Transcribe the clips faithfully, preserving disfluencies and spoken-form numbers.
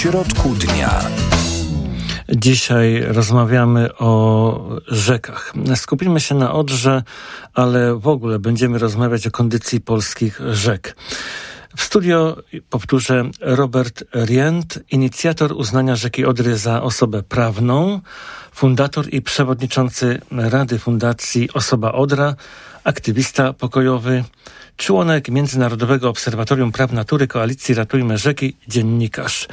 środku dnia. Dzisiaj rozmawiamy o rzekach. Skupimy się na Odrze, ale w ogóle będziemy rozmawiać o kondycji polskich rzek. W studio, powtórzę, Robert Rient, inicjator uznania rzeki Odry za osobę prawną, fundator i przewodniczący Rady Fundacji Osoba Odra, aktywista pokojowy, członek Międzynarodowego Obserwatorium Praw Natury Koalicji Ratujmy Rzeki, dziennikarz.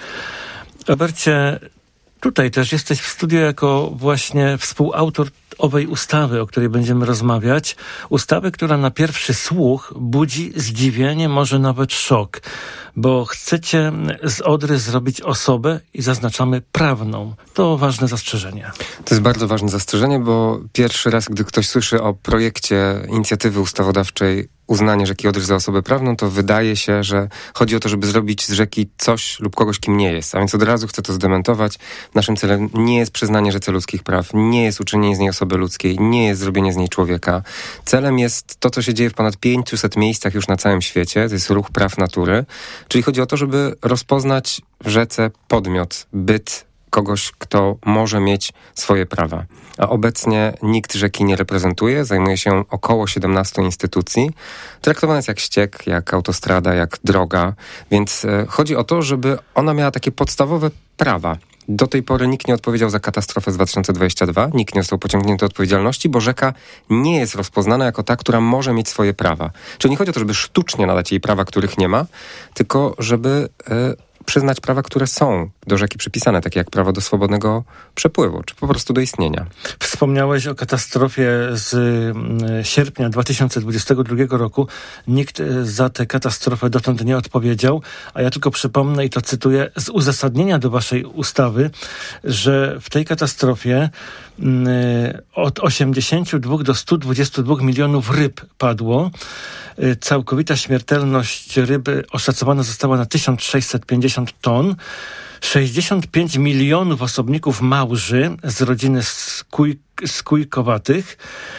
Robercie, tutaj też jesteś w studiu jako właśnie współautor owej ustawy, o której będziemy rozmawiać. Ustawy, która na pierwszy słuch budzi zdziwienie, może nawet szok, bo chcecie z Odry zrobić osobę i zaznaczamy prawną. To ważne zastrzeżenie. To jest bardzo ważne zastrzeżenie, bo pierwszy raz, gdy ktoś słyszy o projekcie inicjatywy ustawodawczej uznanie rzeki Odry za osobę prawną, to wydaje się, że chodzi o to, żeby zrobić z rzeki coś lub kogoś, kim nie jest. A więc od razu chcę to zdementować. Naszym celem nie jest przyznanie rzece ludzkich praw, nie jest uczynienie z niej osoby ludzkiej, nie jest zrobienie z niej człowieka. Celem jest to, co się dzieje w ponad pięciuset miejscach już na całym świecie. To jest ruch praw natury. Czyli chodzi o to, żeby rozpoznać w rzece podmiot, byt kogoś, kto może mieć swoje prawa. A obecnie nikt rzeki nie reprezentuje, zajmuje się około siedemnastu instytucji. Traktowana jest jak ściek, jak autostrada, jak droga, więc e, chodzi o to, żeby ona miała takie podstawowe prawa. Do tej pory nikt nie odpowiedział za katastrofę z dwa tysiące dwudziestego drugiego, nikt nie został pociągnięty do odpowiedzialności, bo rzeka nie jest rozpoznana jako ta, która może mieć swoje prawa. Czyli nie chodzi o to, żeby sztucznie nadać jej prawa, których nie ma, tylko żeby e, przyznać prawa, które są do rzeki przypisane, takie jak prawo do swobodnego przepływu, czy po prostu do istnienia. Wspomniałeś o katastrofie z sierpnia dwa tysiące dwudziestego drugiego roku. Nikt za tę katastrofę dotąd nie odpowiedział, a ja tylko przypomnę, i to cytuję z uzasadnienia do waszej ustawy, że w tej katastrofie od osiemdziesięciu dwóch do stu dwudziestu dwóch milionów ryb padło. Całkowita śmiertelność ryby oszacowana została na tysiąc sześćset pięćdziesiąt ton. sześćdziesiąt pięć milionów osobników małży z rodziny skój, skójkowatych,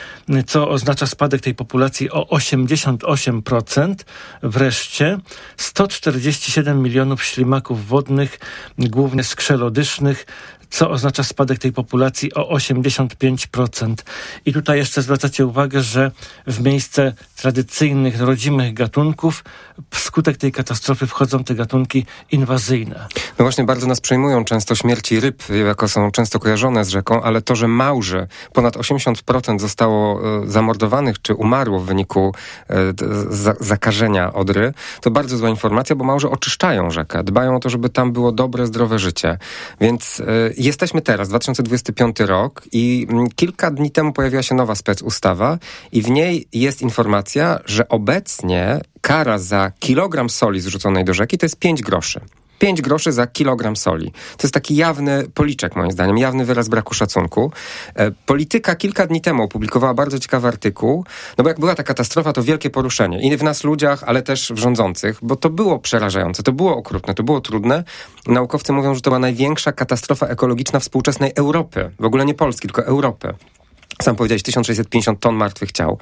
co oznacza spadek tej populacji o osiemdziesiąt osiem procent. Wreszcie sto czterdzieści siedem milionów ślimaków wodnych, głównie skrzelodysznych, co oznacza spadek tej populacji o osiemdziesiąt pięć procent. I tutaj jeszcze zwracacie uwagę, że w miejsce tradycyjnych, rodzimych gatunków wskutek tej katastrofy wchodzą te gatunki inwazyjne. No właśnie, bardzo nas przejmują często śmierci ryb, jako są często kojarzone z rzeką, ale to, że małże, ponad osiemdziesiąt procent zostało e, zamordowanych czy umarło w wyniku e, za, zakażenia Odry, to bardzo zła informacja, bo małże oczyszczają rzekę, dbają o to, żeby tam było dobre, zdrowe życie. Więc e, jesteśmy teraz, dwa tysiące dwudziesty piąty rok i m, kilka dni temu pojawiła się nowa specustawa i w niej jest informacja, że obecnie kara za kilogram soli zrzuconej do rzeki to jest pięć groszy. pięć groszy za kilogram soli. To jest taki jawny policzek, moim zdaniem, jawny wyraz braku szacunku. E, Polityka kilka dni temu opublikowała bardzo ciekawy artykuł, no bo jak była ta katastrofa, to wielkie poruszenie. I w nas ludziach, ale też w rządzących, bo to było przerażające, to było okrutne, to było trudne. Naukowcy mówią, że to była największa katastrofa ekologiczna współczesnej Europy. W ogóle nie Polski, tylko Europy. Sam powiedziałeś, tysiąc sześćset pięćdziesiąt ton martwych ciał,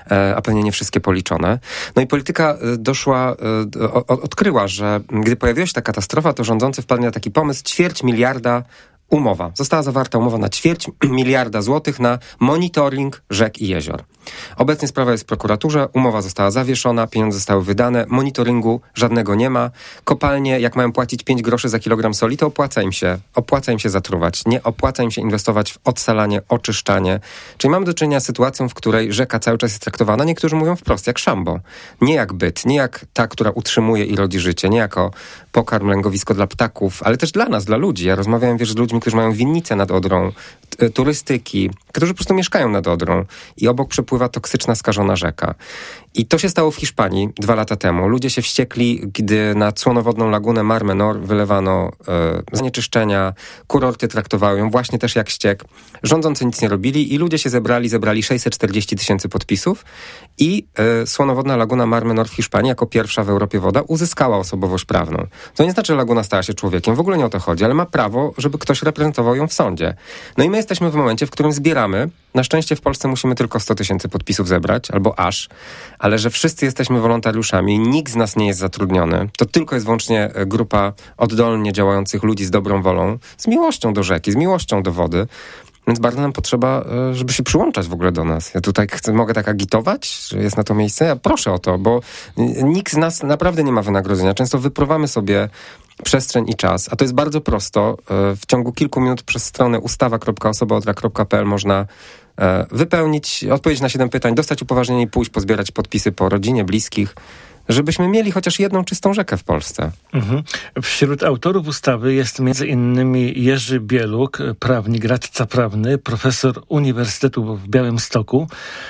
a pewnie nie wszystkie policzone. No i polityka doszła, odkryła, że gdy pojawiła się ta katastrofa, to rządzący wpadli na taki pomysł, ćwierć miliarda umowa. Została zawarta umowa na ćwierć miliarda złotych na monitoring rzek i jezior. Obecnie sprawa jest w prokuraturze, umowa została zawieszona, pieniądze zostały wydane, monitoringu żadnego nie ma. Kopalnie, jak mają płacić pięć groszy za kilogram soli, to opłaca im się, opłaca im się zatruwać. Nie opłaca im się inwestować w odsalanie, oczyszczanie. Czyli mamy do czynienia z sytuacją, w której rzeka cały czas jest traktowana, niektórzy mówią wprost, jak szambo. Nie jak byt, nie jak ta, która utrzymuje i rodzi życie, nie jako pokarm, lęgowisko dla ptaków, ale też dla nas, dla ludzi. Ja rozmawiałem, wiesz, z ludźmi, którzy mają winnice nad Odrą, t- turystyki, którzy po prostu mieszkają nad Odrą i obok przepływa toksyczna, skażona rzeka. I to się stało w Hiszpanii dwa lata temu. Ludzie się wściekli, gdy na cłonowodną lagunę Mar Menor wylewano e, zanieczyszczenia, kurorty traktowały ją właśnie też jak ściek. Rządzący nic nie robili i ludzie się zebrali, zebrali sześćset czterdzieści tysięcy podpisów i e, słonowodna laguna Mar Menor w Hiszpanii jako pierwsza w Europie woda uzyskała osobowość prawną. To nie znaczy, że laguna stała się człowiekiem, w ogóle nie o to chodzi, ale ma prawo, żeby ktoś reprezentował ją w sądzie. No i my jesteśmy w momencie, w którym zbieramy Na szczęście w Polsce musimy tylko sto tysięcy podpisów zebrać, albo aż, ale że wszyscy jesteśmy wolontariuszami, nikt z nas nie jest zatrudniony, to tylko jest wyłącznie grupa oddolnie działających ludzi z dobrą wolą, z miłością do rzeki, z miłością do wody. Więc bardzo nam potrzeba, żeby się przyłączać w ogóle do nas. Ja tutaj chcę, mogę tak agitować, że jest na to miejsce. Ja proszę o to, bo nikt z nas naprawdę nie ma wynagrodzenia. Często wypruwamy sobie przestrzeń i czas, a to jest bardzo prosto. W ciągu kilku minut przez stronę ustawa kropka osoba odra kropka p l można wypełnić, odpowiedzieć na siedem pytań, dostać upoważnienie i pójść pozbierać podpisy po rodzinie, bliskich, żebyśmy mieli chociaż jedną czystą rzekę w Polsce. Mhm. Wśród autorów ustawy jest między innymi Jerzy Bieluk, prawnik, radca prawny, profesor Uniwersytetu w Białymstoku.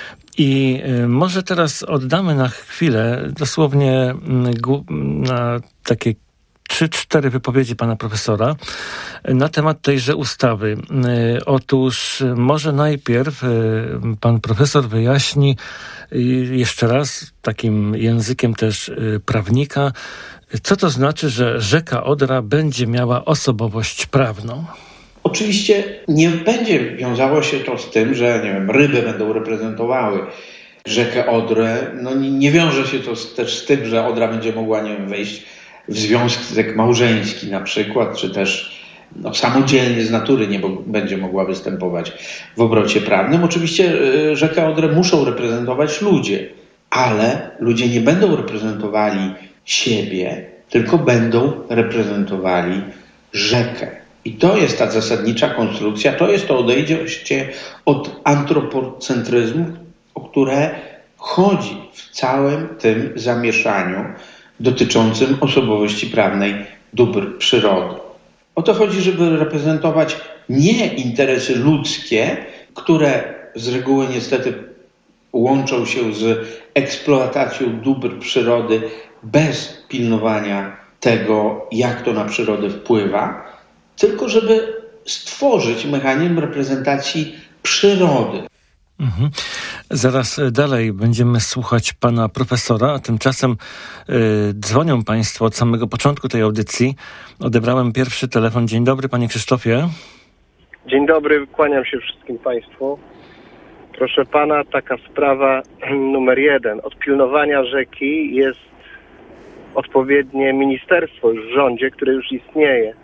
I może teraz oddamy na chwilę, dosłownie na takie trzy, cztery wypowiedzi pana profesora na temat tejże ustawy. Otóż może najpierw pan profesor wyjaśni jeszcze raz takim językiem też prawnika, co to znaczy, że rzeka Odra będzie miała osobowość prawną. Oczywiście nie będzie wiązało się to z tym, że nie wiem, ryby będą reprezentowały rzekę Odrę. No nie, nie wiąże się to z, też z tym, że Odra będzie mogła, nie wiem, wejść w związek małżeński na przykład, czy też no, samodzielnie z natury nie bo, będzie mogła występować w obrocie prawnym. Oczywiście y, rzekę Odrę muszą reprezentować ludzie, ale ludzie nie będą reprezentowali siebie, tylko będą reprezentowali rzekę. I to jest ta zasadnicza konstrukcja, to jest to odejście od antropocentryzmu, o które chodzi w całym tym zamieszaniu dotyczącym osobowości prawnej dóbr przyrody. O to chodzi, żeby reprezentować nie interesy ludzkie, które z reguły niestety łączą się z eksploatacją dóbr przyrody bez pilnowania tego, jak to na przyrodę wpływa, tylko żeby stworzyć mechanizm reprezentacji przyrody. Mhm. Zaraz dalej będziemy słuchać pana profesora, a tymczasem y, dzwonią państwo od samego początku tej audycji. Odebrałem pierwszy telefon. Dzień dobry, panie Krzysztofie. Dzień dobry, kłaniam się wszystkim państwu. Proszę pana, taka sprawa numer jeden. Od pilnowania rzeki jest odpowiednie ministerstwo już w rządzie, które już istnieje.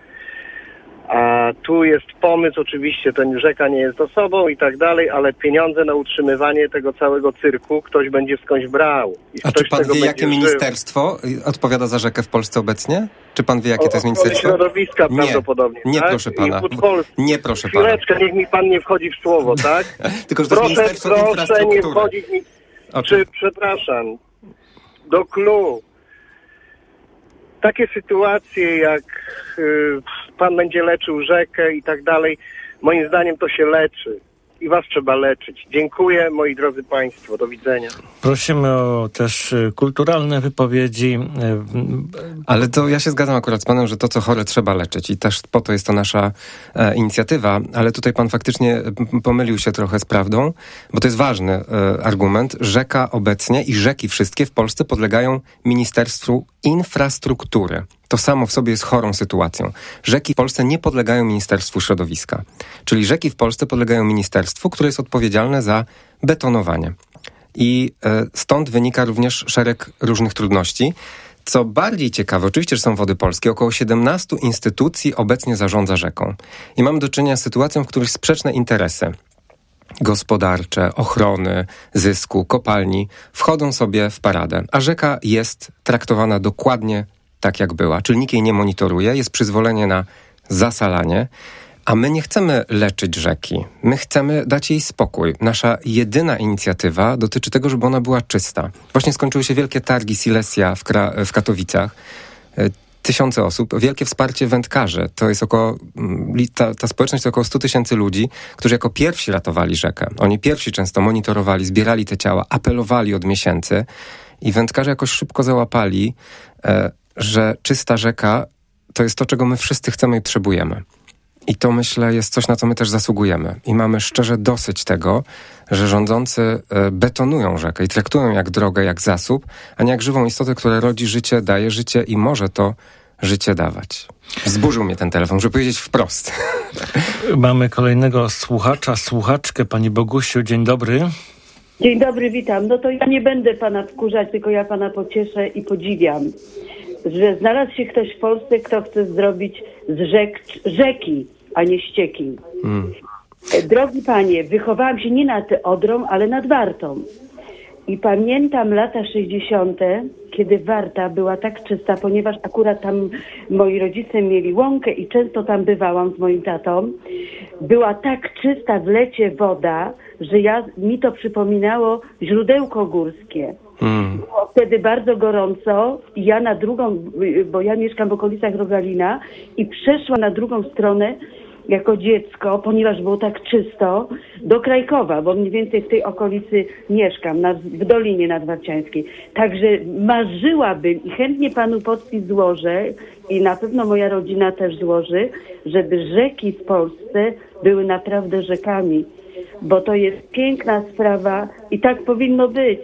A tu jest pomysł, oczywiście, ten rzeka nie jest osobą i tak dalej, ale pieniądze na utrzymywanie tego całego cyrku ktoś będzie skądś brał. I A czy pan wie, jakie żył. ministerstwo odpowiada za rzekę w Polsce obecnie? Czy pan wie, jakie o, to jest ministerstwo? Środowiska nie, prawdopodobnie. Nie, tak? proszę pana. Nie, proszę pana. Chwileczkę, niech mi pan nie wchodzi w słowo, tak? Tylko, że to proszę, jest ministerstwo proszę infrastruktury. nie wchodzić mi... Okay. Czy, przepraszam, do clou. Takie sytuacje, jak y, pan będzie leczył rzekę i tak dalej, moim zdaniem to się leczy. I was trzeba leczyć. Dziękuję, moi drodzy państwo. Do widzenia. Prosimy o też kulturalne wypowiedzi. Ale to ja się zgadzam akurat z panem, że to, co chore, trzeba leczyć. I też po to jest to nasza e, inicjatywa. Ale tutaj pan faktycznie pomylił się trochę z prawdą, bo to jest ważny e, argument. Rzeka obecnie i rzeki wszystkie w Polsce podlegają Ministerstwu Infrastruktury. To samo w sobie jest chorą sytuacją. Rzeki w Polsce nie podlegają Ministerstwu Środowiska. Czyli rzeki w Polsce podlegają ministerstwu, które jest odpowiedzialne za betonowanie. I e, stąd wynika również szereg różnych trudności. Co bardziej ciekawe, oczywiście, że są Wody Polskie, około siedemnaście instytucji obecnie zarządza rzeką. I mamy do czynienia z sytuacją, w której sprzeczne interesy gospodarcze, ochrony, zysku, kopalni wchodzą sobie w paradę. A rzeka jest traktowana dokładnie tak jak była, czyli nikt jej nie monitoruje, jest przyzwolenie na zasalanie, a my nie chcemy leczyć rzeki, my chcemy dać jej spokój. Nasza jedyna inicjatywa dotyczy tego, żeby ona była czysta. Właśnie skończyły się wielkie targi Silesia w, Kra- w Katowicach. Tysiące osób, wielkie wsparcie wędkarzy. To jest około, ta, ta społeczność to około sto tysięcy ludzi, którzy jako pierwsi ratowali rzekę. Oni pierwsi często monitorowali, zbierali te ciała, apelowali od miesięcy i wędkarze jakoś szybko załapali, e, że czysta rzeka to jest to, czego my wszyscy chcemy i potrzebujemy. I to, myślę, jest coś, na co my też zasługujemy. I mamy szczerze dosyć tego, że rządzący betonują rzekę i traktują jak drogę, jak zasób, a nie jak żywą istotę, która rodzi życie, daje życie i może to życie dawać. Wzburzył mnie ten telefon, żeby powiedzieć wprost. Mamy kolejnego słuchacza, słuchaczkę, pani Bogusiu. Dzień dobry. Dzień dobry, witam. No to ja nie będę pana wkurzać, tylko ja pana pocieszę i podziwiam, że znalazł się ktoś w Polsce, kto chce zrobić z rzek, rzeki, a nie ścieki. Mm. Drogi panie, wychowałam się nie nad Odrą, ale nad Wartą. I pamiętam lata sześćdziesiąte, kiedy Warta była tak czysta, ponieważ akurat tam moi rodzice mieli łąkę i często tam bywałam z moim tatą. Była tak czysta w lecie woda, że ja, mi to przypominało źródełko górskie. Mm. Było wtedy bardzo gorąco i ja na drugą, bo ja mieszkam w okolicach Rogalina i przeszłam na drugą stronę jako dziecko, ponieważ było tak czysto, do Krajkowa, bo mniej więcej w tej okolicy mieszkam, na, w Dolinie Nadwarciańskiej. Także marzyłabym i chętnie panu podpis złożę i na pewno moja rodzina też złoży, żeby rzeki w Polsce były naprawdę rzekami, bo to jest piękna sprawa i tak powinno być.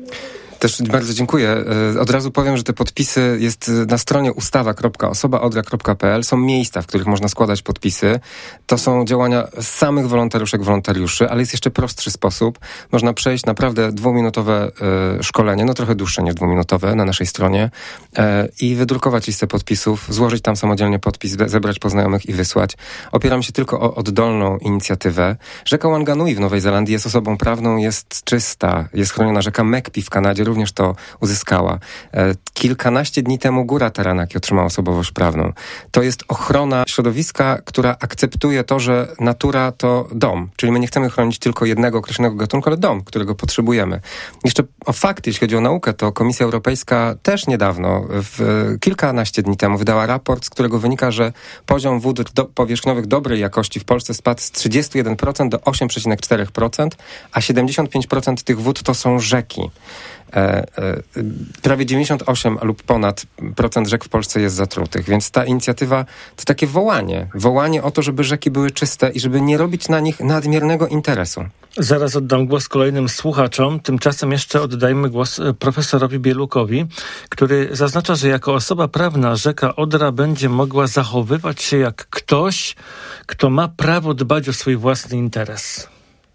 Też bardzo dziękuję. Od razu powiem, że te podpisy jest na stronie ustawa kropka osoba odra kropka p l. Są miejsca, w których można składać podpisy. To są działania samych wolontariuszek, wolontariuszy, ale jest jeszcze prostszy sposób. Można przejść naprawdę dwuminutowe e, szkolenie, no trochę dłuższe niż dwuminutowe na naszej stronie e, i wydrukować listę podpisów, złożyć tam samodzielnie podpis, zebrać poznajomych i wysłać. Opieram się tylko o oddolną inicjatywę. Rzeka Wanganui w Nowej Zelandii jest osobą prawną, jest czysta, jest chroniona. Rzeka Mekpi w Kanadzie również to uzyskała. Kilkanaście dni temu Góra Taranaki otrzymała osobowość prawną. To jest ochrona środowiska, która akceptuje to, że natura to dom. Czyli my nie chcemy chronić tylko jednego określonego gatunku, ale dom, którego potrzebujemy. Jeszcze o fakty, jeśli chodzi o naukę, to Komisja Europejska też niedawno, w kilkanaście dni temu, wydała raport, z którego wynika, że poziom wód do, powierzchniowych dobrej jakości w Polsce spadł z trzydzieści jeden procent do osiem przecinek cztery procent, a siedemdziesiąt pięć procent tych wód to są rzeki. E, e, prawie dziewięćdziesiąt osiem lub ponad procent rzek w Polsce jest zatrutych, więc ta inicjatywa to takie wołanie, wołanie o to, żeby rzeki były czyste i żeby nie robić na nich nadmiernego interesu. Zaraz oddam głos kolejnym słuchaczom, tymczasem jeszcze oddajmy głos profesorowi Bielukowi, który zaznacza, że jako osoba prawna rzeka Odra będzie mogła zachowywać się jak ktoś, kto ma prawo dbać o swój własny interes.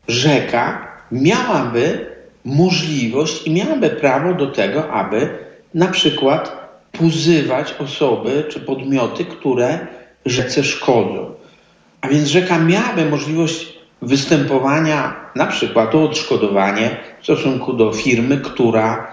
Rzeka miałaby możliwość i miałaby prawo do tego, aby na przykład pozywać osoby czy podmioty, które rzece szkodzą. A więc rzeka miałaby możliwość występowania na przykład o odszkodowanie w stosunku do firmy, która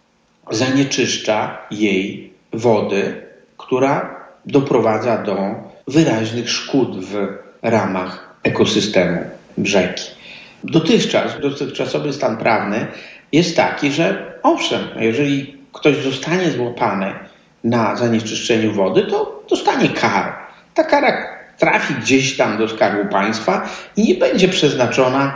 zanieczyszcza jej wody, która doprowadza do wyraźnych szkód w ramach ekosystemu rzeki. Dotychczas, dotychczasowy stan prawny jest taki, że owszem, jeżeli ktoś zostanie złapany na zanieczyszczeniu wody, to dostanie karę. Ta kara trafi gdzieś tam do Skarbu Państwa i nie będzie przeznaczona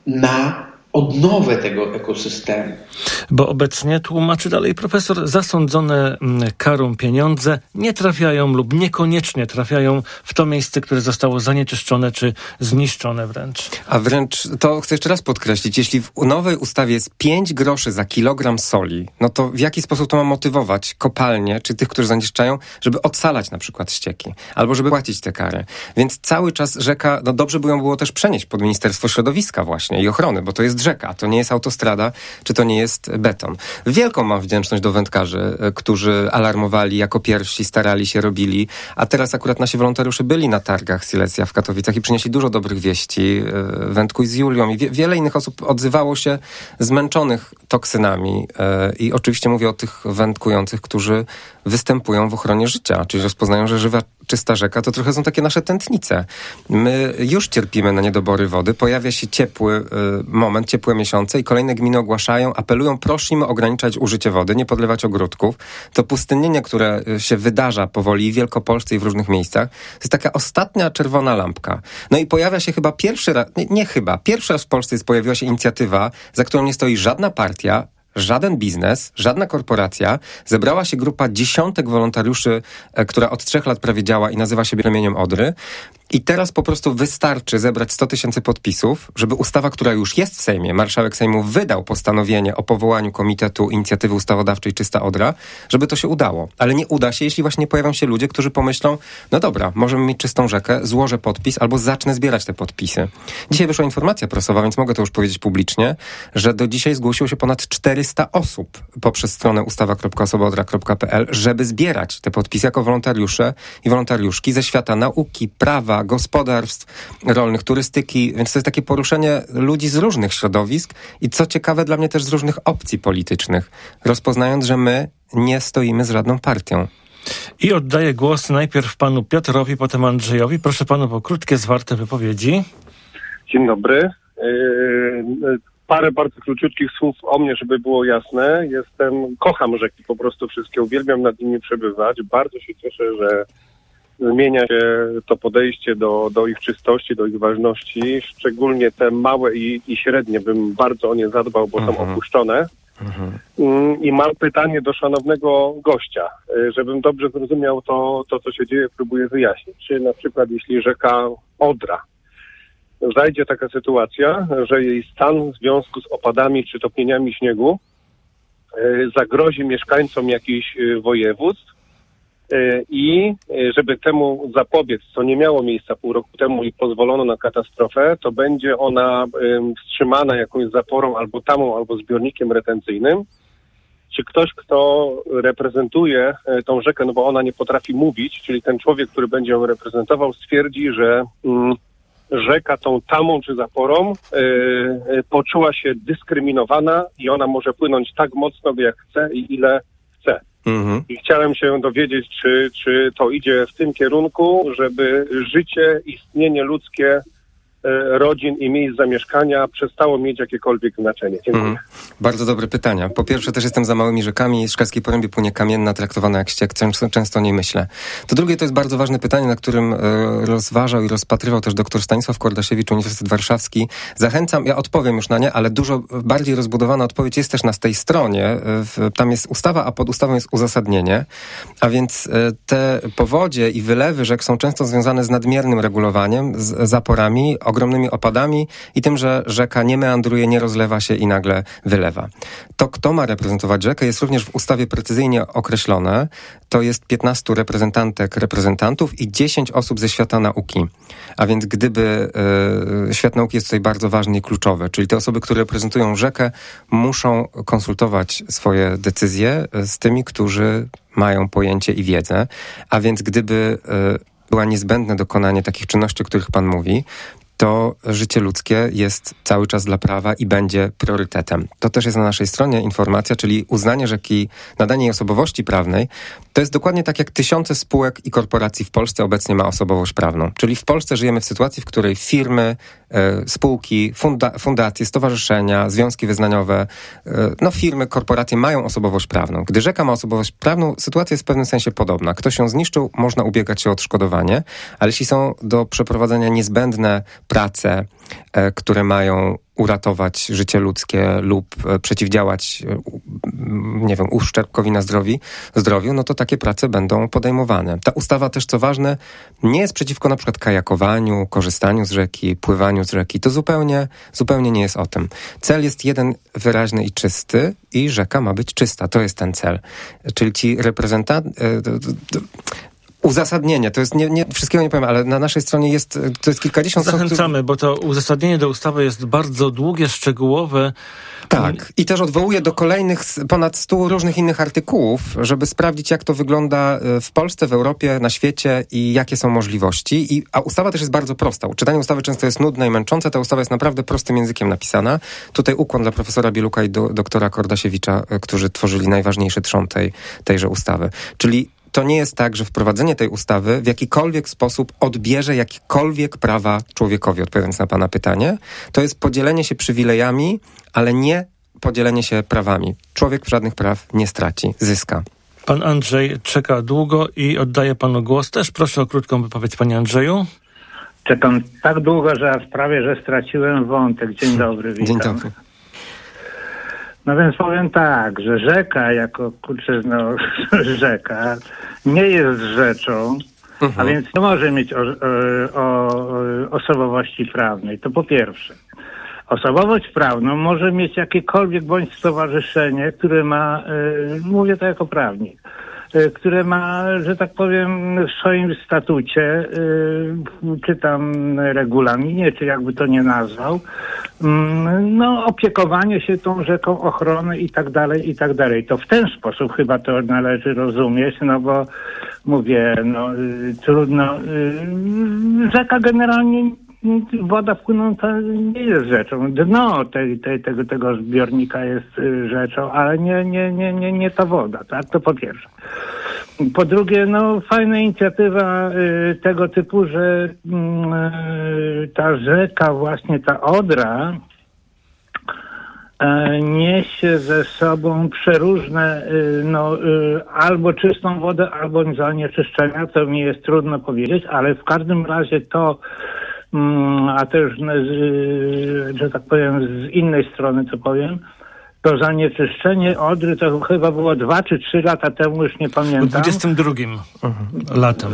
na odnowę tego ekosystemu. Bo obecnie, tłumaczy dalej profesor, zasądzone karą pieniądze nie trafiają lub niekoniecznie trafiają w to miejsce, które zostało zanieczyszczone czy zniszczone wręcz. A wręcz, to chcę jeszcze raz podkreślić, jeśli w nowej ustawie jest pięć groszy za kilogram soli, no to w jaki sposób to ma motywować kopalnie, czy tych, którzy zanieczyszczają, żeby odsalać na przykład ścieki, albo żeby płacić te kary. Więc cały czas rzeka, no dobrze by ją było też przenieść pod Ministerstwo Środowiska właśnie i Ochrony, bo to jest rzeka, to nie jest autostrada, czy to nie jest beton. Wielką mam wdzięczność do wędkarzy, którzy alarmowali jako pierwsi, starali się, robili, a teraz akurat nasi wolontariusze byli na targach Silesia w Katowicach i przynieśli dużo dobrych wieści. Wędkuj z Julią i wie, wiele innych osób odzywało się zmęczonych toksynami i oczywiście mówię o tych wędkujących, którzy występują w ochronie życia, czyli rozpoznają, że żywa, czysta rzeka to trochę są takie nasze tętnice. My już cierpimy na niedobory wody, pojawia się ciepły y, moment, ciepłe miesiące i kolejne gminy ogłaszają, apelują, prosimy ograniczać użycie wody, nie podlewać ogródków. To pustynnienie, które się wydarza powoli i w Wielkopolsce i w różnych miejscach, to jest taka ostatnia czerwona lampka. No i pojawia się chyba pierwszy raz, nie, nie chyba, pierwszy raz w Polsce jest, pojawiła się inicjatywa, za którą nie stoi żadna partia, żaden biznes, żadna korporacja. Zebrała się grupa dziesiątek wolontariuszy, która od trzech lat prawie działa i nazywa się Plemieniem Odry. I teraz po prostu wystarczy zebrać sto tysięcy podpisów, żeby ustawa, która już jest w Sejmie, marszałek Sejmu wydał postanowienie o powołaniu Komitetu Inicjatywy Ustawodawczej Czysta Odra, żeby to się udało. Ale nie uda się, jeśli właśnie pojawią się ludzie, którzy pomyślą, no dobra, możemy mieć czystą rzekę, złożę podpis albo zacznę zbierać te podpisy. Dzisiaj wyszła informacja prasowa, więc mogę to już powiedzieć publicznie, że do dzisiaj zgłosiło się ponad czterysta osób poprzez stronę ustawa kropka osoboodra kropka p l, żeby zbierać te podpisy jako wolontariusze i wolontariuszki ze świata nauki, prawa, gospodarstw rolnych, turystyki, więc to jest takie poruszenie ludzi z różnych środowisk i co ciekawe dla mnie też z różnych opcji politycznych, rozpoznając, że my nie stoimy z żadną partią. I oddaję głos najpierw panu Piotrowi, potem Andrzejowi. Proszę panów o krótkie, zwarte wypowiedzi. Dzień dobry. Yy, parę bardzo króciutkich słów o mnie, żeby było jasne. Jestem, kocham rzeki, po prostu wszystkie, uwielbiam nad nimi przebywać. Bardzo się cieszę, że zmienia się to podejście do, do ich czystości, do ich ważności. Szczególnie te małe i, i średnie bym bardzo o nie zadbał, bo mhm. są opuszczone. Mhm. I mam pytanie do szanownego gościa, żebym dobrze zrozumiał to, to, co się dzieje, próbuję wyjaśnić. Czy na przykład jeśli rzeka Odra zajdzie taka sytuacja, że jej stan w związku z opadami czy topnieniami śniegu zagrozi mieszkańcom jakichś województw, i żeby temu zapobiec, co nie miało miejsca pół roku temu i pozwolono na katastrofę, to będzie ona wstrzymana jakąś zaporą albo tamą, albo zbiornikiem retencyjnym. Czy ktoś, kto reprezentuje tą rzekę, no bo ona nie potrafi mówić, czyli ten człowiek, który będzie ją reprezentował, stwierdzi, że mm, rzeka tą tamą czy zaporą yy, poczuła się dyskryminowana i ona może płynąć tak mocno, jak chce i ile chce. Mhm. I chciałem się dowiedzieć, czy, czy to idzie w tym kierunku, żeby życie, istnienie ludzkie rodzin i miejsc zamieszkania przestało mieć jakiekolwiek znaczenie. Dziękuję. Mm. Bardzo dobre pytania. Po pierwsze, też jestem za małymi rzekami. Z Szklarskiej Porębie płynie Kamienna, traktowana jak ściek. Często, często o niej myślę. To drugie to jest bardzo ważne pytanie, na którym e, rozważał i rozpatrywał też dr Stanisław Kordasiewicz, Uniwersytet Warszawski. Zachęcam, ja odpowiem już na nie, ale dużo bardziej rozbudowana odpowiedź jest też na tej stronie. W, tam jest ustawa, a pod ustawą jest uzasadnienie. A więc e, te powodzie i wylewy rzek są często związane z nadmiernym regulowaniem, z zaporami, ogromnymi opadami i tym, że rzeka nie meandruje, nie rozlewa się i nagle wylewa. To, kto ma reprezentować rzekę, jest również w ustawie precyzyjnie określone. To jest piętnastu reprezentantek, reprezentantów i dziesięć osób ze świata nauki. A więc gdyby y, świat nauki jest tutaj bardzo ważny i kluczowy, czyli te osoby, które reprezentują rzekę, muszą konsultować swoje decyzje z tymi, którzy mają pojęcie i wiedzę. A więc gdyby y, była niezbędne dokonanie takich czynności, o których pan mówi, to życie ludzkie jest cały czas dla prawa i będzie priorytetem. To też jest na naszej stronie informacja, czyli uznanie rzeki, nadanie jej osobowości prawnej, to jest dokładnie tak jak tysiące spółek i korporacji w Polsce obecnie ma osobowość prawną. Czyli w Polsce żyjemy w sytuacji, w której firmy, y, spółki, funda- fundacje, stowarzyszenia, związki wyznaniowe, y, no firmy, korporacje mają osobowość prawną. Gdy rzeka ma osobowość prawną, sytuacja jest w pewnym sensie podobna. Ktoś ją zniszczył, można ubiegać się o odszkodowanie, ale jeśli są do przeprowadzenia niezbędne prace, e, które mają uratować życie ludzkie lub e, przeciwdziałać, e, nie wiem, uszczerbkowi na zdrowi, zdrowiu, no to takie prace będą podejmowane. Ta ustawa też, co ważne, nie jest przeciwko na przykład kajakowaniu, korzystaniu z rzeki, pływaniu z rzeki. To zupełnie, zupełnie nie jest o tym. Cel jest jeden wyraźny i czysty i rzeka ma być czysta. To jest ten cel. Czyli ci reprezentanci... E, d, d, d, Uzasadnienie, to jest, nie, nie, wszystkiego nie powiem, ale na naszej stronie jest, to jest kilkadziesiąt... Zachęcamy, bo to uzasadnienie do ustawy jest bardzo długie, szczegółowe. Tak, i też odwołuję do kolejnych ponad stu różnych innych artykułów, żeby sprawdzić, jak to wygląda w Polsce, w Europie, na świecie i jakie są możliwości. I, a ustawa też jest bardzo prosta. Czytanie ustawy często jest nudne i męczące, ta ustawa jest naprawdę prostym językiem napisana. Tutaj ukłon dla profesora Bieluka i do, doktora Kordasiewicza, którzy tworzyli najważniejszy trzon tej, tejże ustawy. Czyli to nie jest tak, że wprowadzenie tej ustawy w jakikolwiek sposób odbierze jakiekolwiek prawa człowiekowi, odpowiadając na pana pytanie. To jest podzielenie się przywilejami, ale nie podzielenie się prawami. Człowiek żadnych praw nie straci, zyska. Pan Andrzej czeka długo i oddaję panu głos. Też proszę o krótką wypowiedź, panie Andrzeju. Czekam tak długo, że aż prawie, że straciłem wątek. Dzień dobry, witam. Dzień dobry. No więc powiem tak, że rzeka jako, kurczę, no, rzeka nie jest rzeczą, Mhm. A więc nie może mieć o, o, o osobowości prawnej. To po pierwsze. Osobowość prawną może mieć jakiekolwiek bądź stowarzyszenie, które ma, y, mówię to jako prawnik, y, które ma, że tak powiem, w swoim statucie, y, czy tam regulaminie, czy jakby to nie nazwał, y, no opiekowanie się tą rzeką, ochronę i tak dalej, i tak dalej. To w ten sposób chyba to należy rozumieć, no bo mówię, no y, trudno, y, rzeka generalnie woda płynąca nie jest rzeczą. Dno tej, tej, tego, tego zbiornika jest y, rzeczą, ale nie, nie, nie, nie, nie ta woda, tak? To po pierwsze. Po drugie, no fajna inicjatywa y, tego typu, że y, ta rzeka, właśnie ta Odra, y, niesie ze sobą przeróżne y, no, y, albo czystą wodę, albo zanieczyszczenia, to mi jest trudno powiedzieć, ale w każdym razie to a też, że tak powiem, z innej strony, co powiem, to zanieczyszczenie Odry to chyba było dwa czy trzy lata temu, już nie pamiętam. dwudziestym drugim mhm. latem.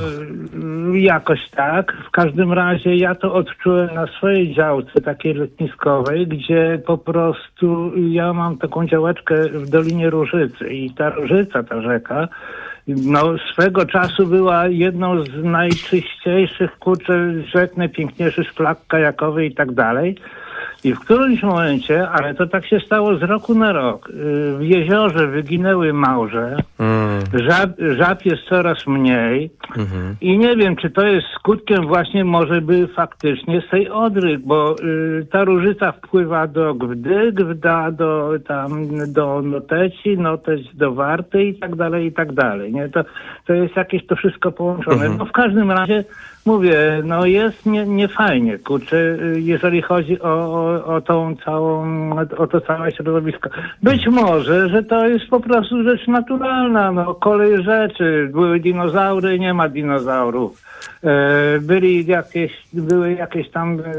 Jakoś tak. W każdym razie ja to odczułem na swojej działce takiej letniskowej, gdzie po prostu ja mam taką działeczkę w Dolinie Różycy i ta Różyca, ta rzeka, no swego czasu była jedną z najczyściejszych, kurczę, rzek, najpiękniejszych szlak kajakowy i tak dalej. I w którymś momencie, ale to tak się stało z roku na rok, w jeziorze wyginęły małże, mm. żab, żab jest coraz mniej mm-hmm. i nie wiem, czy to jest skutkiem właśnie może by faktycznie z tej Odry, bo y, ta Różyca wpływa do Gwdy, Gwda do tam do Noteci, Noteć do Warty i tak dalej, i tak dalej. Nie? To, to jest jakieś to wszystko połączone. Mm-hmm. No w każdym razie mówię, no jest nie, nie fajnie, kurczę, jeżeli chodzi o, o, o tą całą, o to całe środowisko. Być może, że to jest po prostu rzecz naturalna, no kolej rzeczy. Były dinozaury, nie ma dinozaurów. E, byli jakieś, były jakieś tam e,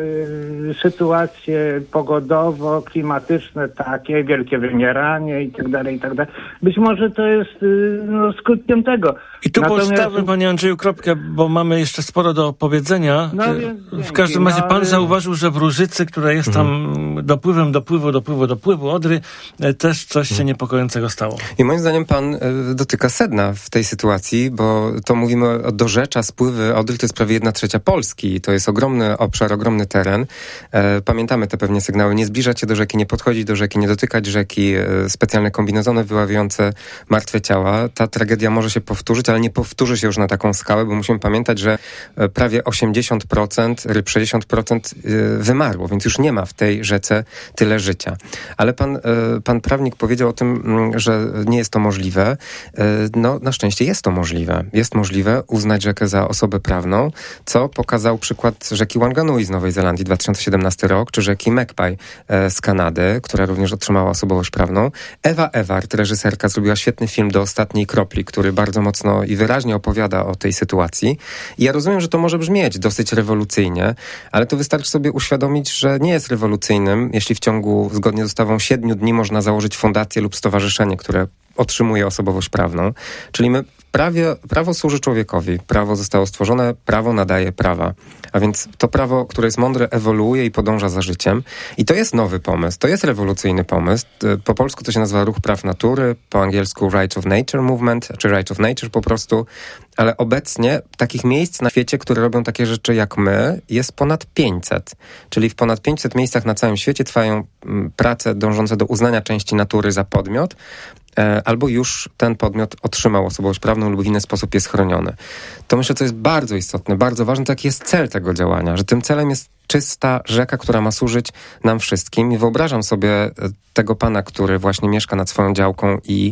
sytuacje pogodowo-klimatyczne takie, wielkie wymieranie i tak dalej, i tak dalej. Być może to jest e, no, skutkiem tego. I tu Natomiast... postawmy, panie Andrzeju, kropkę, bo mamy jeszcze sporo do opowiedzenia. No, więc, w każdym razie no, pan ale... zauważył, że w Różycy, która jest tam mhm. dopływem, dopływu, dopływu, dopływu Odry, też coś się niepokojącego stało. I moim zdaniem pan y, dotyka sedna w tej sytuacji, bo to mówimy o dorzecza, spływy Odry, to jest prawie jedna trzecia Polski. To jest ogromny obszar, ogromny teren. E, pamiętamy te pewnie sygnały. Nie zbliżać się do rzeki, nie podchodzić do rzeki, nie dotykać rzeki. E, specjalne kombinezony wyławiające martwe ciała. Ta tragedia może się powtórzyć, ale nie powtórzy się już na taką skalę, bo musimy pamiętać, że prawie osiemdziesiąt procent ryb, sześćdziesiąt procent wymarło, więc już nie ma w tej rzece tyle życia. Ale pan, pan prawnik powiedział o tym, że nie jest to możliwe. No, na szczęście jest to możliwe. Jest możliwe uznać rzekę za osobę prawną, co pokazał przykład rzeki Wanganui z Nowej Zelandii, dwa tysiące siedemnasty rok, czy rzeki Magpie z Kanady, która również otrzymała osobowość prawną. Ewa Ewart, reżyserka, zrobiła świetny film Do ostatniej kropli, który bardzo mocno i wyraźnie opowiada o tej sytuacji. I ja rozumiem, że to może brzmieć dosyć rewolucyjnie, ale to wystarczy sobie uświadomić, że nie jest rewolucyjnym, jeśli w ciągu, zgodnie z ustawą, siedmiu dni można założyć fundację lub stowarzyszenie, które otrzymuje osobowość prawną. Czyli my prawie, prawo służy człowiekowi. Prawo zostało stworzone, prawo nadaje prawa. A więc to prawo, które jest mądre, ewoluuje i podąża za życiem. I to jest nowy pomysł. To jest rewolucyjny pomysł. Po polsku to się nazywa Ruch Praw Natury, po angielsku Right of Nature Movement, czy Right of Nature po prostu. Ale obecnie takich miejsc na świecie, które robią takie rzeczy jak my, jest ponad pięćset. Czyli w ponad pięćset miejscach na całym świecie trwają prace dążące do uznania części natury za podmiot, albo już ten podmiot otrzymał osobowość prawną lub w inny sposób jest chroniony. To myślę, co jest bardzo istotne, bardzo ważne, to jaki jest cel tego działania, że tym celem jest czysta rzeka, która ma służyć nam wszystkim. I wyobrażam sobie tego pana, który właśnie mieszka nad swoją działką i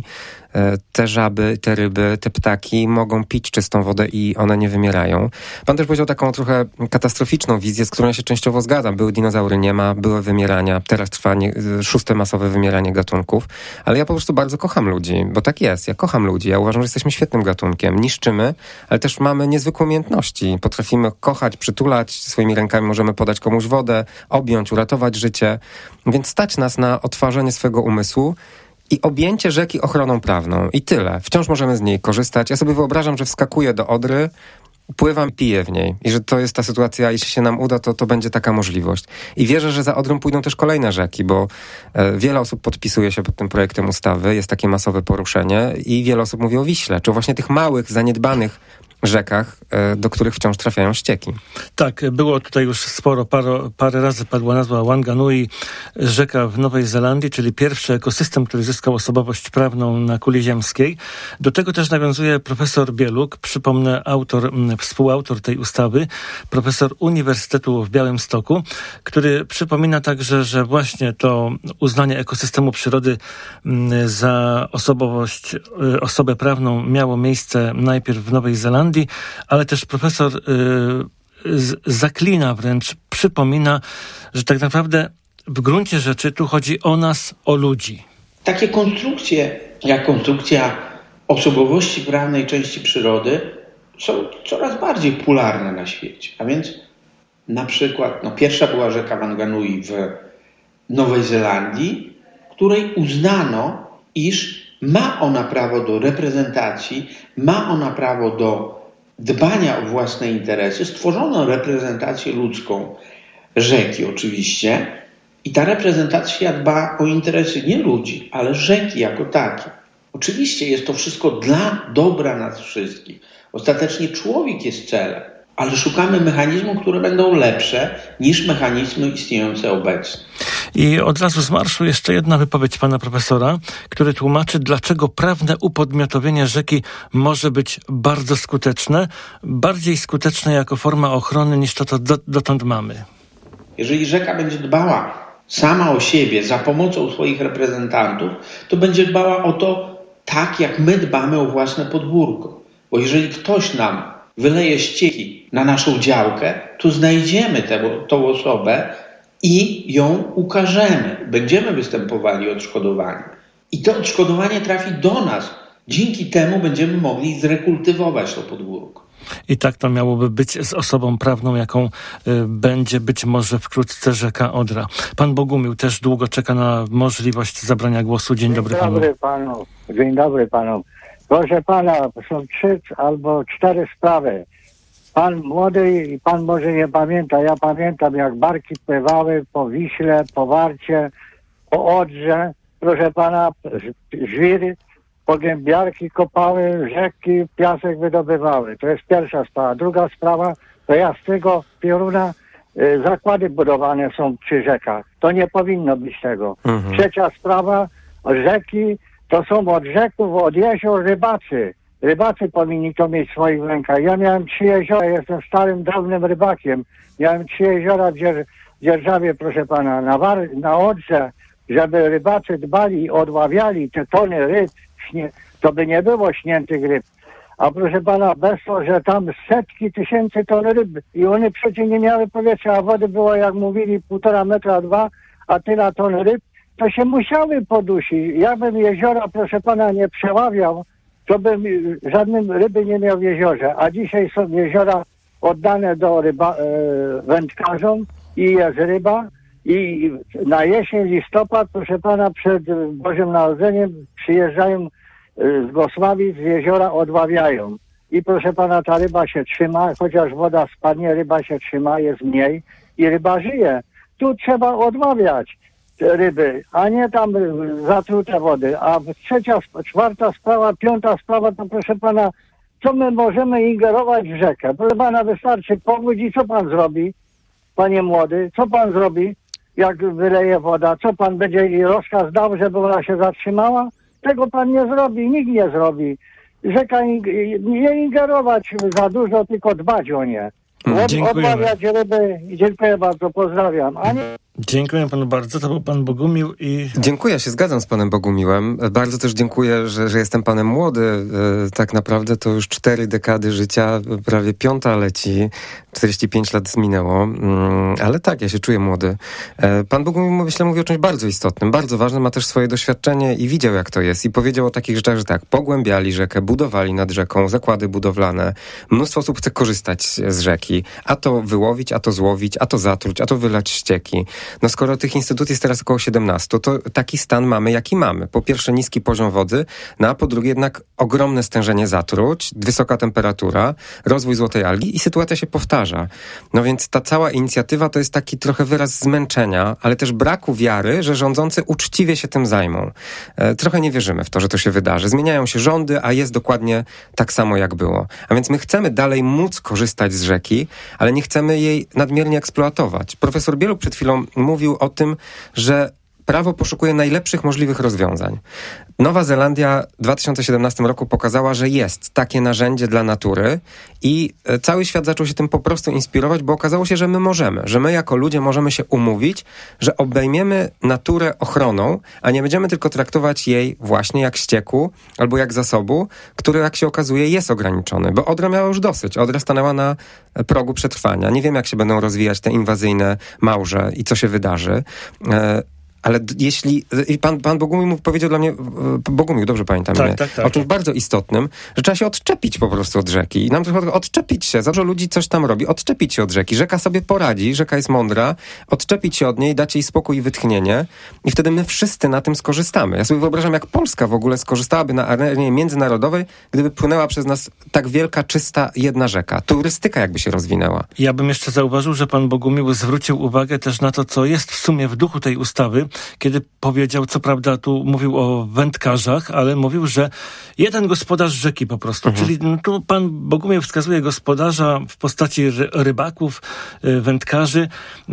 te żaby, te ryby, te ptaki mogą pić czystą wodę i one nie wymierają. Pan też powiedział taką trochę katastroficzną wizję, z którą ja się częściowo zgadzam. Były dinozaury, nie ma, były wymierania, teraz trwa nie, szóste masowe wymieranie gatunków, ale ja po prostu bardzo kocham ludzi, bo tak jest, ja kocham ludzi, ja uważam, że jesteśmy świetnym gatunkiem, niszczymy, ale też mamy niezwykłe umiejętności, potrafimy kochać, przytulać, swoimi rękami możemy podać komuś wodę, objąć, uratować życie, więc stać nas na odtwarzanie swego umysłu i objęcie rzeki ochroną prawną. I tyle. Wciąż możemy z niej korzystać. Ja sobie wyobrażam, że wskakuję do Odry pływam, piję w niej i że to jest ta sytuacja, jeśli się nam uda, to, to będzie taka możliwość. I wierzę, że za Odrą pójdą też kolejne rzeki, bo e, wiele osób podpisuje się pod tym projektem ustawy, jest takie masowe poruszenie i wiele osób mówi o Wiśle, czy właśnie tych małych, zaniedbanych rzekach, e, do których wciąż trafiają ścieki. Tak, było tutaj już sporo, paro, parę razy padła nazwa Wanganui, rzeka w Nowej Zelandii, czyli pierwszy ekosystem, który zyskał osobowość prawną na kuli ziemskiej. Do tego też nawiązuje profesor Bieluk, przypomnę, autor, współautor tej ustawy, profesor Uniwersytetu w Białymstoku, który przypomina także, że właśnie to uznanie ekosystemu przyrody za osobowość, osobę prawną miało miejsce najpierw w Nowej Zelandii, ale też profesor y, z, zaklina wręcz, przypomina, że tak naprawdę w gruncie rzeczy tu chodzi o nas, o ludzi. Takie konstrukcje, jak konstrukcja osobowości prawnej części przyrody, są coraz bardziej popularne na świecie. A więc na przykład, no pierwsza była rzeka Wanganui w Nowej Zelandii, której uznano, iż ma ona prawo do reprezentacji, ma ona prawo do dbania o własne interesy. Stworzono reprezentację ludzką rzeki oczywiście i ta reprezentacja dba o interesy nie ludzi, ale rzeki jako takiej. Oczywiście jest to wszystko dla dobra nas wszystkich. Ostatecznie człowiek jest celem, ale szukamy mechanizmów, które będą lepsze niż mechanizmy istniejące obecnie. I od razu z marszu jeszcze jedna wypowiedź pana profesora, który tłumaczy, dlaczego prawne upodmiotowienie rzeki może być bardzo skuteczne, bardziej skuteczne jako forma ochrony niż to, to dotąd mamy. Jeżeli rzeka będzie dbała sama o siebie za pomocą swoich reprezentantów, to będzie dbała o to tak, jak my dbamy o własne podwórko. Bo jeżeli ktoś nam wyleje ścieki na naszą działkę, to znajdziemy tę, tą osobę i ją ukażemy. Będziemy występowali o odszkodowanie. I to odszkodowanie trafi do nas. Dzięki temu będziemy mogli zrekultywować to podwórko. I tak to miałoby być z osobą prawną, jaką y, będzie być może wkrótce rzeka Odra. Pan Bogumił też długo czeka na możliwość zabrania głosu. Dzień, Dzień dobry panu. Dobry panu. Dzień dobry panu. Proszę pana, są trzy albo cztery sprawy. Pan młody i pan może nie pamięta. Ja pamiętam, jak barki pływały po Wiśle, po Warcie, po Odrze. Proszę pana, żwiry, pogębiarki kopały, rzeki, piasek wydobywały. To jest pierwsza sprawa. Druga sprawa, to ja z tego pioruna y, zakłady budowane są przy rzekach. To nie powinno być tego. Mhm. Trzecia sprawa, rzeki to są od rzeków, od jezior rybacy. Rybacy powinni to mieć w swoich rękach. Ja miałem trzy jeziora, jestem starym, drobnym rybakiem. Miałem trzy jeziora w Dzier- Dzierżawie, proszę pana, na, War- na Odrze, żeby rybacy dbali i odławiali te tony ryb, śnie- to by nie było śniętych ryb. A proszę pana, bez to, że tam setki tysięcy ton ryb i one przecież nie miały powietrza, a wody było, jak mówili, półtora metra, dwa, a tyle ton ryb, to się musiały podusić. Ja bym jeziora, proszę pana, nie przeławiał, to bym żadnym ryby nie miał w jeziorze. A dzisiaj są jeziora oddane do ryba, e, wędkarzom i jest ryba. I na jesień, listopad, proszę pana, przed Bożym Narodzeniem przyjeżdżają z Gosławic, z jeziora odławiają. I proszę pana, ta ryba się trzyma, chociaż woda spadnie, ryba się trzyma, jest mniej i ryba żyje. Tu trzeba odławiać te ryby, a nie tam zatrute wody. A trzecia, czwarta sprawa, piąta sprawa, to proszę pana, co my możemy ingerować w rzekę? Proszę pana, wystarczy powódź i co pan zrobi, panie młody? Co pan zrobi, jak wyleje woda? Co pan będzie i rozkaz dał, żeby ona się zatrzymała? Tego pan nie zrobi, nikt nie zrobi. Rzeka ing- nie ingerować za dużo, tylko dbać o nie. Od, odmawiać ryby i dziękuję bardzo, pozdrawiam. A nie... Dziękuję panu bardzo, to był pan Bogumił i... Dziękuję, się zgadzam z panem Bogumiłem. Bardzo też dziękuję, że, że jestem panem młody. Tak naprawdę to już cztery dekady życia, prawie piąta leci. czterdzieści pięć lat minęło, ale tak, ja się czuję młody. Pan Bogumił, myślę, mówi o czymś bardzo istotnym, bardzo ważnym, ma też swoje doświadczenie i widział, jak to jest. I powiedział o takich rzeczach, że tak, pogłębiali rzekę, budowali nad rzeką, zakłady budowlane. Mnóstwo osób chce korzystać z rzeki. A to wyłowić, a to złowić, a to zatruć, a to wylać ścieki. No skoro tych instytucji jest teraz około siedemnaście, to taki stan mamy, jaki mamy. Po pierwsze niski poziom wody, no a po drugie jednak ogromne stężenie zatruć, wysoka temperatura, rozwój złotej algi i sytuacja się powtarza. No więc ta cała inicjatywa to jest taki trochę wyraz zmęczenia, ale też braku wiary, że rządzący uczciwie się tym zajmą. E, trochę nie wierzymy w to, że to się wydarzy. Zmieniają się rządy, a jest dokładnie tak samo, jak było. A więc my chcemy dalej móc korzystać z rzeki, ale nie chcemy jej nadmiernie eksploatować. Profesor Bieluch przed chwilą mówił o tym, że prawo poszukuje najlepszych możliwych rozwiązań. Nowa Zelandia w dwa tysiące siedemnastym roku pokazała, że jest takie narzędzie dla natury i cały świat zaczął się tym po prostu inspirować, bo okazało się, że my możemy, że my jako ludzie możemy się umówić, że obejmiemy naturę ochroną, a nie będziemy tylko traktować jej właśnie jak ścieku albo jak zasobu, który, jak się okazuje, jest ograniczony, bo Odra miała już dosyć. Odra stanęła na progu przetrwania. Nie wiem, jak się będą rozwijać te inwazyjne małże i co się wydarzy. Ale d- jeśli... I pan, pan Bogumił powiedział dla mnie... Bogumił, dobrze pamiętam tak, mnie, tak, tak, o czymś tak. bardzo istotnym, że trzeba się odczepić po prostu od rzeki. I nam trzeba odczepić się. Zawsze ludzi coś tam robi. Odczepić się od rzeki. Rzeka sobie poradzi, rzeka jest mądra. Odczepić się od niej, dać jej spokój i wytchnienie. I wtedy my wszyscy na tym skorzystamy. Ja sobie wyobrażam, jak Polska w ogóle skorzystałaby na arenie międzynarodowej, gdyby płynęła przez nas tak wielka, czysta, jedna rzeka. Turystyka jakby się rozwinęła. Ja bym jeszcze zauważył, że pan Bogumił zwrócił uwagę też na to, co jest w sumie w duchu tej ustawy, kiedy powiedział, co prawda tu mówił o wędkarzach, ale mówił, że jeden gospodarz rzeki po prostu, mhm. czyli no, tu pan Bogumił wskazuje gospodarza w postaci ry- rybaków, y, wędkarzy.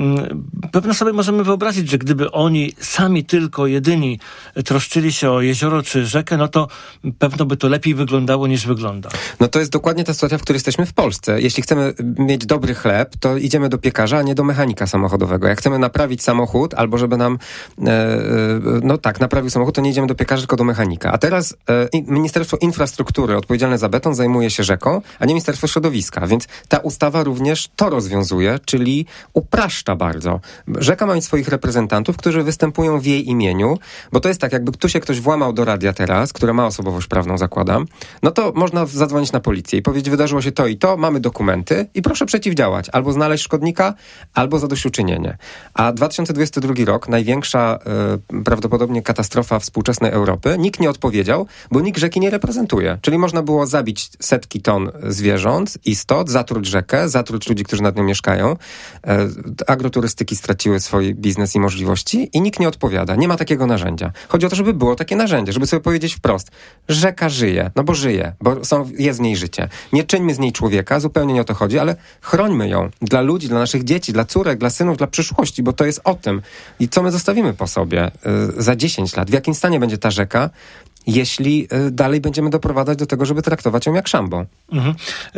Y, pewno sobie możemy wyobrazić, że gdyby oni sami tylko, jedyni troszczyli się o jezioro czy rzekę, no to pewno by to lepiej wyglądało niż wygląda. No to jest dokładnie ta sytuacja, w której jesteśmy w Polsce. Jeśli chcemy mieć dobry chleb, to idziemy do piekarza, a nie do mechanika samochodowego. Jak chcemy naprawić samochód, albo żeby nam e, no tak, naprawił samochód, to nie idziemy do piekarza, tylko do mechanika. A teraz e, Ministerstwo Infrastruktury odpowiedzialne za beton zajmuje się rzeką, a nie Ministerstwo Środowiska. Więc ta ustawa również to rozwiązuje, czyli upraszcza bardzo. Rzeka ma mieć swoich reprezentantów, którzy występują w jej imieniu, bo to jest tak, jakby tu się ktoś włamał do radia teraz, które ma osobowość prawną, zakładam, no to można zadzwonić na policję i powiedzieć, wydarzyło się to i to, mamy dokumenty i proszę przeciwdziałać. Albo znaleźć szkodnika, albo zadośćuczynienie. A dwa tysiące dwudziesty drugi rok, największa y, prawdopodobnie katastrofa współczesnej Europy, nikt nie odpowiedział, bo nikt rzeki nie reprezentuje. Czyli można było zabić setki ton zwierząt, istot, zatruć rzekę, zatruć ludzi, którzy nad nią mieszkają. E, agroturystyki straciły swój biznes i możliwości i nikt nie odpowiada. Nie ma takiego narzędzia. Chodzi o to, żeby było takie narzędzie, żeby sobie powiedzieć wprost, rzeka żyje, no bo żyje, bo są, jest w niej życie. Nie czyńmy z niej człowieka, zupełnie nie o to chodzi, ale chrońmy ją dla ludzi, dla naszych dzieci, dla córek, dla synów, dla przyszłości, bo to jest o tym. I co my zostawimy po sobie y, za dziesięć lat? W jakim stanie będzie ta rzeka, jeśli y, dalej będziemy doprowadzać do tego, żeby traktować ją jak szambo? Mhm.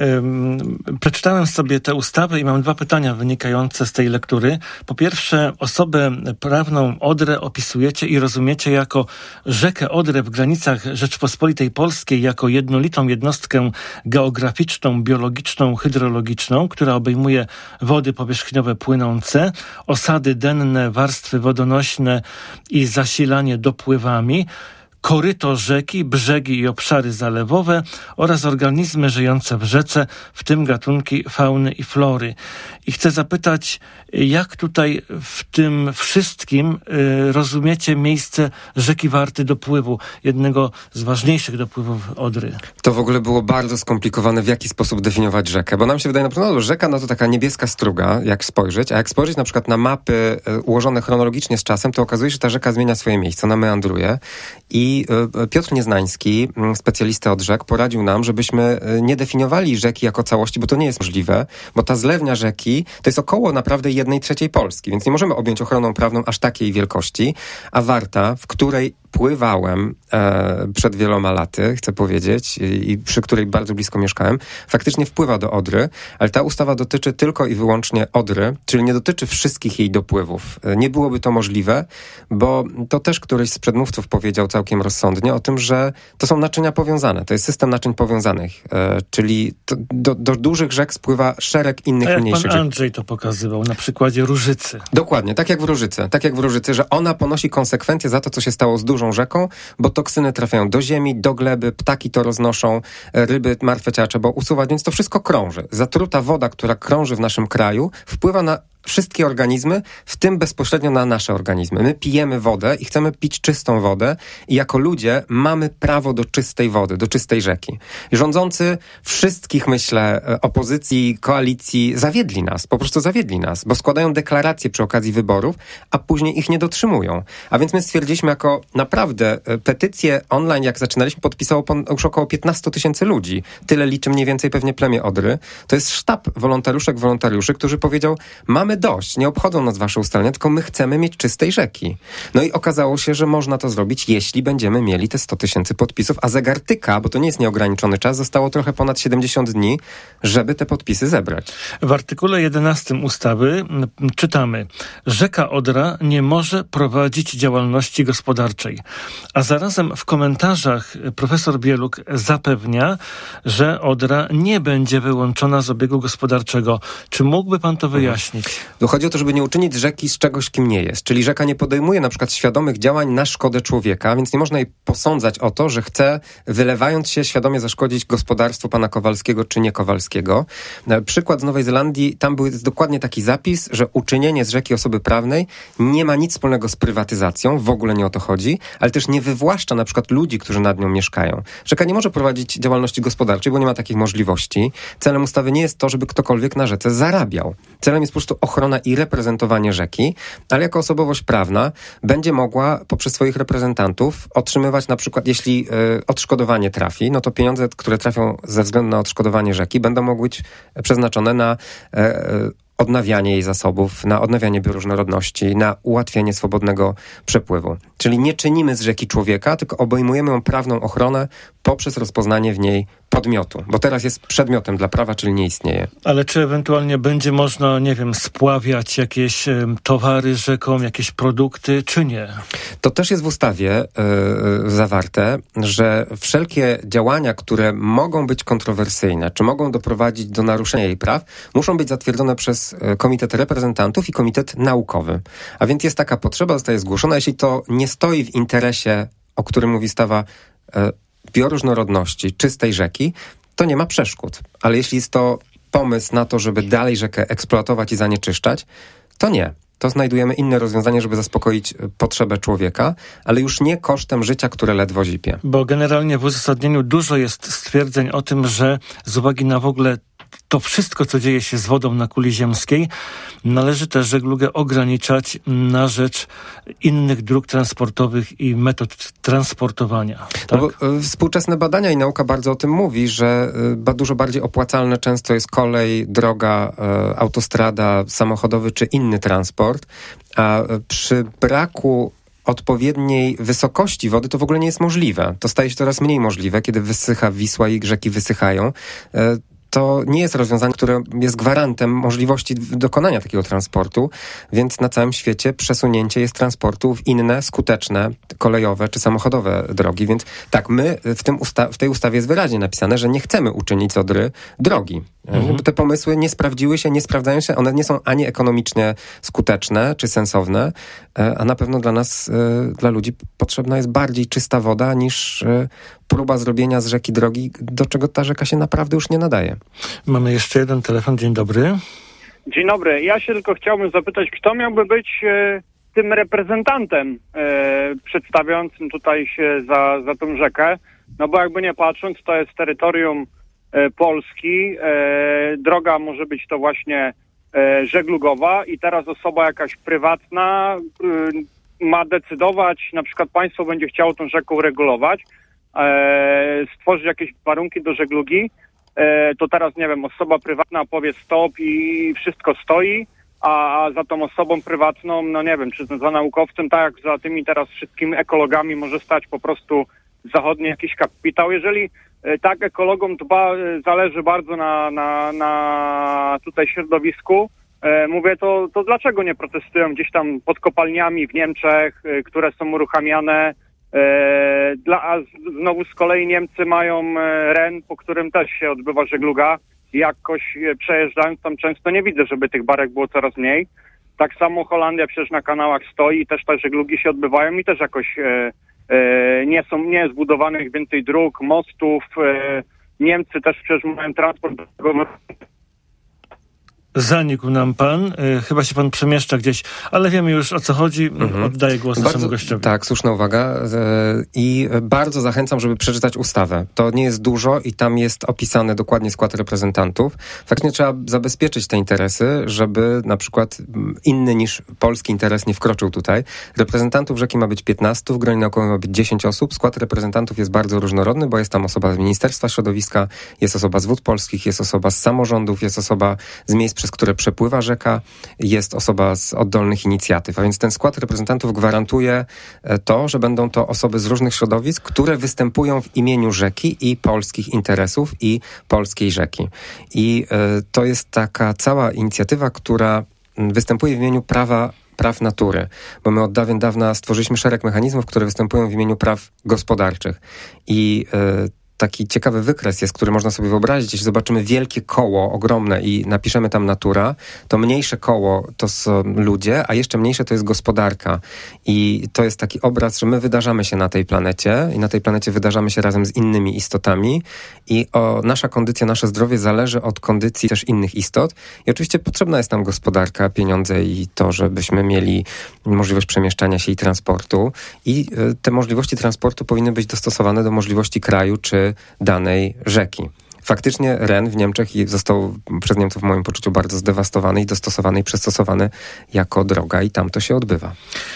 Ym, przeczytałem sobie tę ustawę i mam dwa pytania wynikające z tej lektury. Po pierwsze, osobę prawną Odrę opisujecie i rozumiecie jako rzekę Odrę w granicach Rzeczpospolitej Polskiej jako jednolitą jednostkę geograficzną, biologiczną, hydrologiczną, która obejmuje wody powierzchniowe płynące, osady denne, warstwy wodonośne i zasilanie dopływami, koryto rzeki, brzegi i obszary zalewowe oraz organizmy żyjące w rzece, w tym gatunki fauny i flory. I chcę zapytać, jak tutaj w tym wszystkim y, rozumiecie miejsce rzeki Warty dopływu, jednego z ważniejszych dopływów Odry? To w ogóle było bardzo skomplikowane, w jaki sposób definiować rzekę, bo nam się wydaje na przykład, no, rzeka no to taka niebieska struga, jak spojrzeć, a jak spojrzeć na przykład na mapy y, ułożone chronologicznie z czasem, to okazuje się, że ta rzeka zmienia swoje miejsce, ona meandruje i Piotr Nieznański, specjalista od rzek, poradził nam, żebyśmy nie definiowali rzeki jako całości, bo to nie jest możliwe, bo ta zlewnia rzeki to jest około naprawdę jednej trzeciej Polski, więc nie możemy objąć ochroną prawną aż takiej wielkości, a Warta, w której pływałem e, przed wieloma laty, chcę powiedzieć, i, i przy której bardzo blisko mieszkałem, faktycznie wpływa do Odry, ale ta ustawa dotyczy tylko i wyłącznie Odry, czyli nie dotyczy wszystkich jej dopływów. E, nie byłoby to możliwe, bo to też któryś z przedmówców powiedział całkiem rozsądnie o tym, że to są naczynia powiązane. To jest system naczyń powiązanych, e, czyli to, do, do dużych rzek spływa szereg innych A jak mniejszych pan rzek. Andrzej to pokazywał na przykładzie Różycy. Dokładnie, tak jak w Różycy. Tak jak w Różycy, że ona ponosi konsekwencje za to, co się stało z dużą rzeką, bo toksyny trafiają do ziemi, do gleby, ptaki to roznoszą, ryby, martwe ciała trzeba usuwać, więc to wszystko krąży. Zatruta woda, która krąży w naszym kraju, wpływa na wszystkie organizmy, w tym bezpośrednio na nasze organizmy. My pijemy wodę i chcemy pić czystą wodę i jako ludzie mamy prawo do czystej wody, do czystej rzeki. I rządzący wszystkich, myślę, opozycji, koalicji zawiedli nas, po prostu zawiedli nas, bo składają deklaracje przy okazji wyborów, a później ich nie dotrzymują. A więc my stwierdziliśmy jako naprawdę petycję online, jak zaczynaliśmy, podpisało już około piętnaście tysięcy ludzi. Tyle liczy mniej więcej pewnie plemię Odry. To jest sztab wolontariuszek, wolontariuszy, którzy powiedział, mamy dość, nie obchodzą nas wasze ustalenia, tylko my chcemy mieć czystej rzeki. No i okazało się, że można to zrobić, jeśli będziemy mieli te sto tysięcy podpisów, a zegar tyka, bo to nie jest nieograniczony czas, zostało trochę ponad siedemdziesiąt dni, żeby te podpisy zebrać. W artykule jedenastym ustawy czytamy: rzeka Odra nie może prowadzić działalności gospodarczej. A zarazem w komentarzach profesor Bieluk zapewnia, że Odra nie będzie wyłączona z obiegu gospodarczego. Czy mógłby pan to wyjaśnić? Tu chodzi o to, żeby nie uczynić rzeki z czegoś, kim nie jest. Czyli rzeka nie podejmuje na przykład świadomych działań na szkodę człowieka, więc nie można jej posądzać o to, że chce, wylewając się, świadomie zaszkodzić gospodarstwu pana Kowalskiego czy nie Kowalskiego. Przykład z Nowej Zelandii, tam był dokładnie taki zapis, że uczynienie z rzeki osoby prawnej nie ma nic wspólnego z prywatyzacją, w ogóle nie o to chodzi, ale też nie wywłaszcza na przykład ludzi, którzy nad nią mieszkają. Rzeka nie może prowadzić działalności gospodarczej, bo nie ma takich możliwości. Celem ustawy nie jest to, żeby ktokolwiek na rzece zarabiał. Celem jest po prostu ochrona i reprezentowanie rzeki, ale jako osobowość prawna będzie mogła poprzez swoich reprezentantów otrzymywać na przykład, jeśli y, odszkodowanie trafi, no to pieniądze, które trafią ze względu na odszkodowanie rzeki, będą mogły być przeznaczone na y, y, odnawianie jej zasobów, na odnawianie bioróżnorodności, na ułatwienie swobodnego przepływu. Czyli nie czynimy z rzeki człowieka, tylko obejmujemy ją prawną ochronę poprzez rozpoznanie w niej podmiotu, bo teraz jest przedmiotem dla prawa, czyli nie istnieje. Ale czy ewentualnie będzie można, nie wiem, spławiać jakieś y, towary rzeką, jakieś produkty, czy nie? To też jest w ustawie y, zawarte, że wszelkie działania, które mogą być kontrowersyjne, czy mogą doprowadzić do naruszenia jej praw, muszą być zatwierdzone przez Komitet Reprezentantów i Komitet Naukowy. A więc jest taka potrzeba, zostaje zgłoszona. Jeśli to nie stoi w interesie, o którym mówi ustawa, y, bioróżnorodności, czystej rzeki, to nie ma przeszkód. Ale jeśli jest to pomysł na to, żeby dalej rzekę eksploatować i zanieczyszczać, to nie. To znajdujemy inne rozwiązanie, żeby zaspokoić potrzebę człowieka, ale już nie kosztem życia, które ledwo zipie. Bo generalnie w uzasadnieniu dużo jest stwierdzeń o tym, że z uwagi na w ogóle to wszystko, co dzieje się z wodą na kuli ziemskiej, należy tę żeglugę ograniczać na rzecz innych dróg transportowych i metod transportowania. Tak? No bo, y, współczesne badania i nauka bardzo o tym mówi, że y, dużo bardziej opłacalne często jest kolej, droga, y, autostrada, samochodowy czy inny transport, a y, przy braku odpowiedniej wysokości wody to w ogóle nie jest możliwe. To staje się coraz mniej możliwe, kiedy wysycha Wisła i rzeki wysychają. Y, To nie jest rozwiązanie, które jest gwarantem możliwości dokonania takiego transportu, więc na całym świecie przesunięcie jest transportu w inne, skuteczne, kolejowe czy samochodowe drogi. Więc tak, my w, tym usta- w tej ustawie jest wyraźnie napisane, że nie chcemy uczynić z Odry drogi. Mhm. Te pomysły nie sprawdziły się, nie sprawdzają się, one nie są ani ekonomicznie skuteczne czy sensowne, a na pewno dla nas, dla ludzi potrzebna jest bardziej czysta woda niż próba zrobienia z rzeki drogi, do czego ta rzeka się naprawdę już nie nadaje. Mamy jeszcze jeden telefon. Dzień dobry. Dzień dobry. Ja się tylko chciałbym zapytać, kto miałby być e, tym reprezentantem e, przedstawiającym tutaj się za, za tą rzekę? No bo jakby nie patrząc, to jest terytorium e, Polski. E, droga może być to właśnie e, żeglugowa i teraz osoba jakaś prywatna e, ma decydować, na przykład państwo będzie chciało tą rzeką regulować, e, stworzyć jakieś warunki do żeglugi, to teraz, nie wiem, osoba prywatna powie stop i wszystko stoi, a, a za tą osobą prywatną, no nie wiem, czy za naukowcem, tak jak za tymi teraz wszystkimi ekologami może stać po prostu zachodni jakiś kapitał. Jeżeli y, tak ekologom dba, y, zależy bardzo na, na, na tutaj środowisku, y, mówię, to, to dlaczego nie protestują gdzieś tam pod kopalniami w Niemczech, y, które są uruchamiane? E, dla, a z, znowu z kolei Niemcy mają e, Ren, po którym też się odbywa żegluga. Jakoś e, przejeżdżając tam często nie widzę, żeby tych barek było coraz mniej. Tak samo Holandia przecież na kanałach stoi i też te żeglugi się odbywają i też jakoś e, e, nie są, nie jest budowanych więcej dróg, mostów. E, Niemcy też przecież mają transport. Zanikł nam pan, y, chyba się pan przemieszcza gdzieś, ale wiemy już o co chodzi. Mhm. Oddaję głos bardzo, naszemu gościowi. Tak, słuszna uwaga. I bardzo zachęcam, żeby przeczytać ustawę. To nie jest dużo i tam jest opisany dokładnie skład reprezentantów. Faktycznie trzeba zabezpieczyć te interesy, żeby na przykład inny niż polski interes nie wkroczył tutaj. Reprezentantów rzeki ma być piętnastu, w gronie naukowym ma być dziesięć osób. Skład reprezentantów jest bardzo różnorodny, bo jest tam osoba z Ministerstwa Środowiska, jest osoba z Wód Polskich, jest osoba z samorządów, jest osoba z miejsc, przez które przepływa rzeka, jest osoba z oddolnych inicjatyw. A więc ten skład reprezentantów gwarantuje to, że będą to osoby z różnych środowisk, które występują w imieniu rzeki i polskich interesów i polskiej rzeki. I y, to jest taka cała inicjatywa, która występuje w imieniu prawa praw natury, bo my od dawien dawna stworzyliśmy szereg mechanizmów, które występują w imieniu praw gospodarczych. I y, taki ciekawy wykres jest, który można sobie wyobrazić. Jeśli zobaczymy wielkie koło, ogromne i napiszemy tam natura, to mniejsze koło to są ludzie, a jeszcze mniejsze to jest gospodarka. I to jest taki obraz, że my wydarzamy się na tej planecie i na tej planecie wydarzamy się razem z innymi istotami i o, nasza kondycja, nasze zdrowie zależy od kondycji też innych istot. I oczywiście potrzebna jest nam gospodarka, pieniądze i to, żebyśmy mieli możliwość przemieszczania się i transportu. I y, te możliwości transportu powinny być dostosowane do możliwości kraju czy danej rzeki. Faktycznie Ren w Niemczech został przez Niemców w moim poczuciu bardzo zdewastowany i dostosowany i przystosowany jako droga i tam to się odbywa.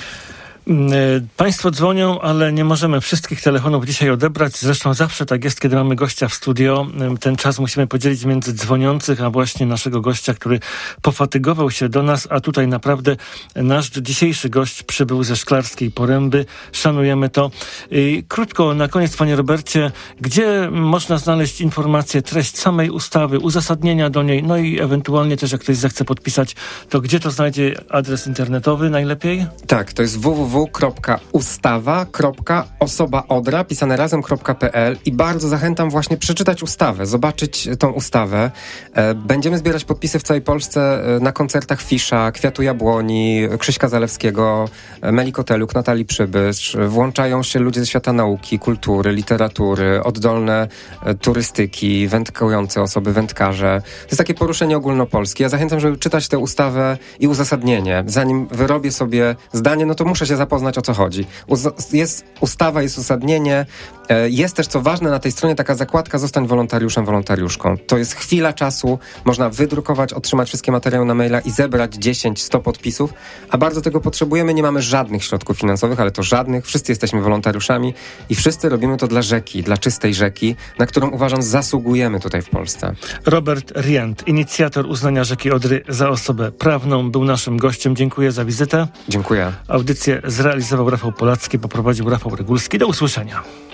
Państwo dzwonią, ale nie możemy wszystkich telefonów dzisiaj odebrać. Zresztą zawsze tak jest, kiedy mamy gościa w studio. Ten czas musimy podzielić między dzwoniących, a właśnie naszego gościa, który pofatygował się do nas, a tutaj naprawdę nasz dzisiejszy gość przybył ze Szklarskiej Poręby. Szanujemy to. I krótko na koniec, panie Robercie, gdzie można znaleźć informacje, treść samej ustawy, uzasadnienia do niej, no i ewentualnie też jak ktoś zechce podpisać, to gdzie to znajdzie adres internetowy najlepiej? Tak, to jest w w w kropka ustawa kropka osoba odra pisane razem kropka p l i bardzo zachęcam właśnie przeczytać ustawę, zobaczyć tą ustawę. Będziemy zbierać podpisy w całej Polsce na koncertach Fisza, Kwiatu Jabłoni, Krzyśka Zalewskiego, Meli Koteluk, Natalii Przybysz. Włączają się ludzie ze świata nauki, kultury, literatury, oddolne turystyki, wędkujące osoby, wędkarze. To jest takie poruszenie ogólnopolskie. Ja zachęcam, żeby czytać tę ustawę i uzasadnienie. Zanim wyrobię sobie zdanie, no to muszę się zapoznać, o co chodzi. Uz- jest ustawa, jest uzasadnienie. E, jest też, co ważne, na tej stronie taka zakładka zostań wolontariuszem, wolontariuszką. To jest chwila czasu. Można wydrukować, otrzymać wszystkie materiały na maila i zebrać dziesięć sto podpisów, a bardzo tego potrzebujemy. Nie mamy żadnych środków finansowych, ale to żadnych. Wszyscy jesteśmy wolontariuszami i wszyscy robimy to dla rzeki, dla czystej rzeki, na którą, uważam, zasługujemy tutaj w Polsce. Robert Rient, inicjator uznania rzeki Odry za osobę prawną, był naszym gościem. Dziękuję za wizytę. Dziękuję. Audycję zrealizował Rafał Polacki, poprowadził Rafał Regulski. Do usłyszenia.